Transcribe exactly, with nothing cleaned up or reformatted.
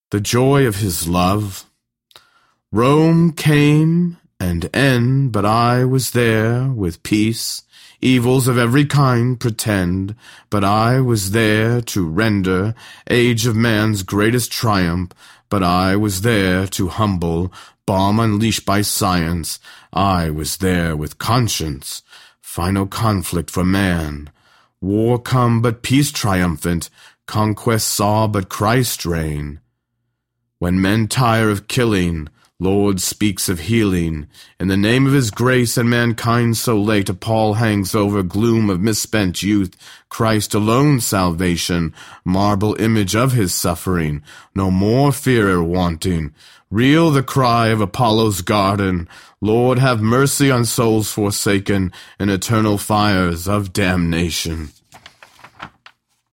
the joy of his love. Rome came and end, but I was there with peace. Evils of every kind pretend, but I was there to render. Age of man's greatest triumph, but I was there to humble. Bomb unleashed by science, I was there with conscience. Final conflict for man. War come but peace triumphant, conquest saw but Christ reign. When men tire of killing, Lord speaks of healing. In the name of his grace and mankind so late, a pall hangs over gloom of misspent youth. Christ alone salvation, marble image of his suffering. No more fear wanting. Real the cry of Apollo's garden. Lord, have mercy on souls forsaken in eternal fires of damnation.